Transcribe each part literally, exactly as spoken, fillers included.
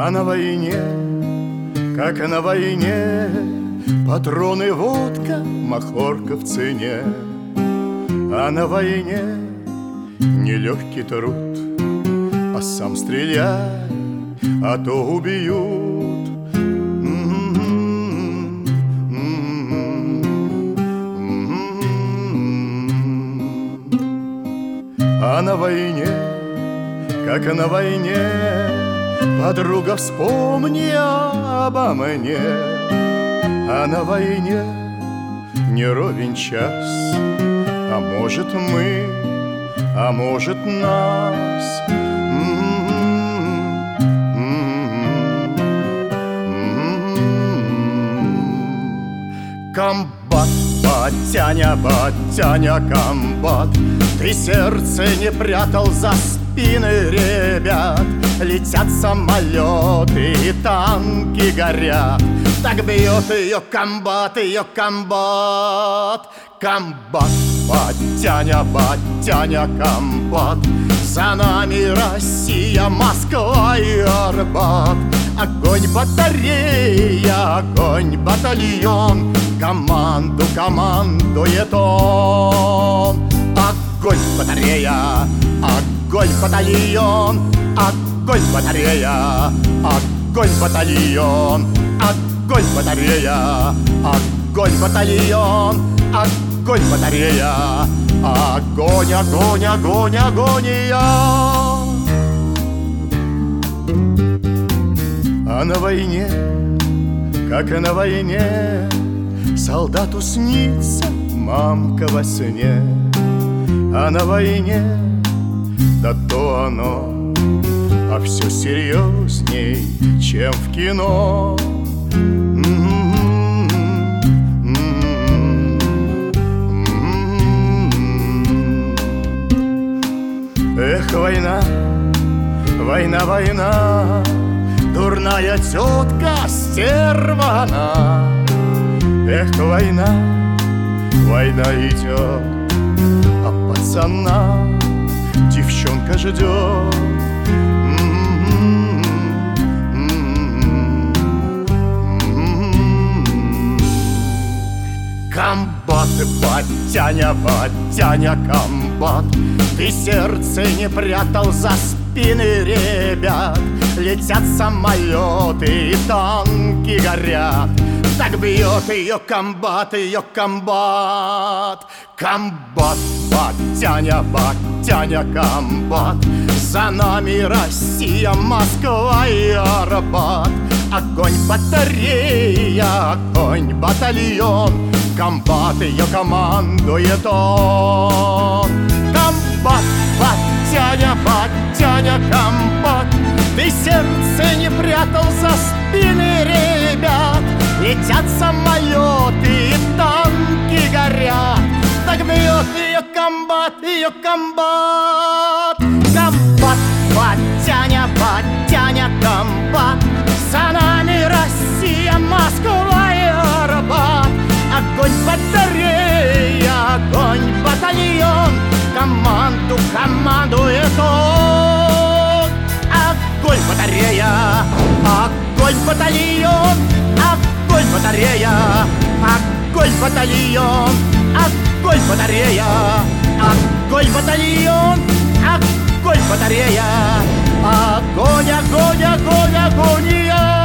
А на войне, как и на войне, патроны, водка, махорка в цене. А на войне нелегкий труд, а сам стреляй, а то убьют. А на войне, как и на войне, подруга, вспомни обо мне. А на войне не ровен час, а может мы, а может нас. Комбат, батяня, батяня, комбат, ты сердце не прятал за спины ребят. Летят самолеты и танки горят, так бьет ее комбат, ее комбат. Комбат, батяня, батяня, комбат, за нами Россия, Москва и Арбат. Огонь батарея, огонь батальон, команду командует он. Огонь батарея, огонь батальон, огонь батарея, огонь батальон, огонь батарея, огонь батальон, огонь батарея, огонь, огонь, огонь, агония. А на войне, как и на войне, солдату снится мамка во сне. А на войне, да то оно, а все серьезней, чем в кино. Эх, война, война, война, дурная тетка, стерва она. Эх, война, война идет, а пацана девчонка ждет. Комбат, батяня, батяня, комбат, ты сердце не прятал за спины ребят. Летят самолеты и танки горят, так бьет ее комбат, ее комбат. Комбат, батяня, батяня, комбат, за нами Россия, Москва и Арбат. Огонь батарея, огонь батальон, комбат ее командует он. Комбат, батяня, батяня, комбат, ты сердце не прятал за спины ребят. Летят самолеты и танки горят, так бьет ее комбат, ее комбат. Комбат, батяня, батяня, комбат, за нами Россия, Москва и Арбат. Огонь батарея, огонь батальон, команду командует он. Огонь батарея, огонь батальон, огонь батарея, огонь батальон, огонь батарея, огонь батальон, огонь батарея, огонь, огонь, огонь, агония.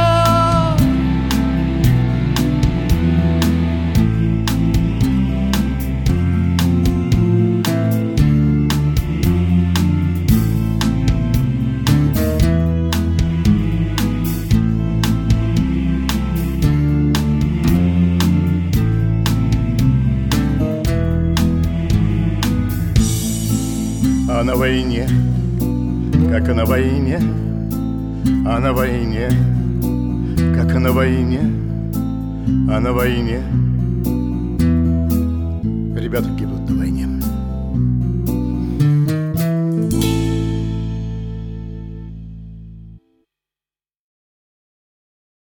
А на войне, как и на войне, а на войне, как и на войне, а на войне, ребята гибнут на войне.